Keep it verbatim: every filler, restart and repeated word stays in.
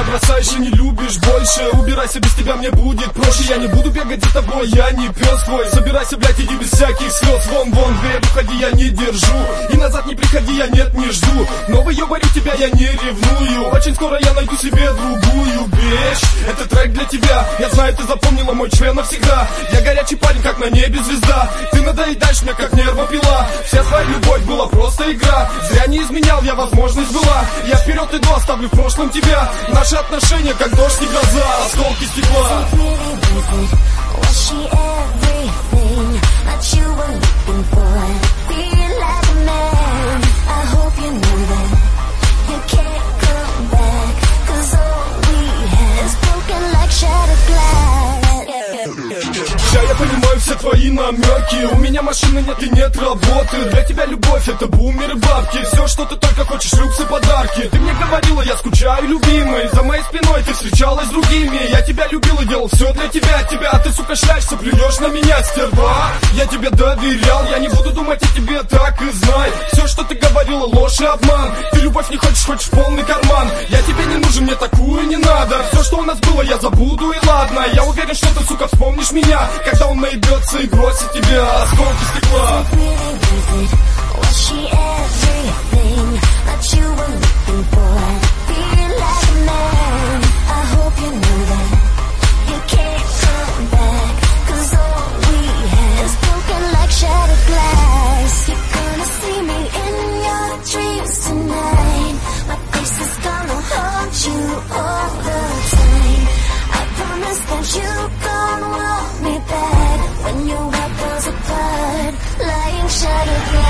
бросаешь и не любишь больше. Убирайся, без тебя мне будет проще. Я не буду бегать за тобой, я не пес твой. Собирайся, блядь, иди без всяких слез. Вон, вон, дверь, уходи, я не держу. И назад не приходи, я нет, не жду. Но выебарю тебя, я не ревную. Очень скоро я найду себе другую вещь. Это трек для тебя, я знаю, ты запомнила мой член навсегда. Я горячий парень, как на небе звезда. Ты надоедаешь мне, как нервопила. Вся твоя любовь была просто игра. Зря не изменял, я возможность была. Я вперед иду, оставлю в прошлом тебя. Наши отношения, как дождь и гроза, осколки стекла. Я, я понимаю все твои намеки. У меня машины нет и нет работы. Для тебя любовь это бумер и бабки. Все, что ты только хочешь, люкс и подарки. Ты мне говорила, я скучаю, любимый. За моей спиной ты встречалась с другими. Я тебя любил и делал все для тебя. Тебя, а ты, сука, шляешься, плюешь на меня, стерва. Я тебе доверял, я не буду думать о тебе, так и знай. Все, что ты говорила, ложь и обман. Ты любовь не хочешь, хочешь полный карман. Я тебе не нужен, мне такую не надо. Все, что у нас было, я забуду и ладно. Я уверен, что ты, сука, вспомнишь меня, когда он наебется и бросит тебя, осколки стекла. When your world falls apart, lying shattered glass.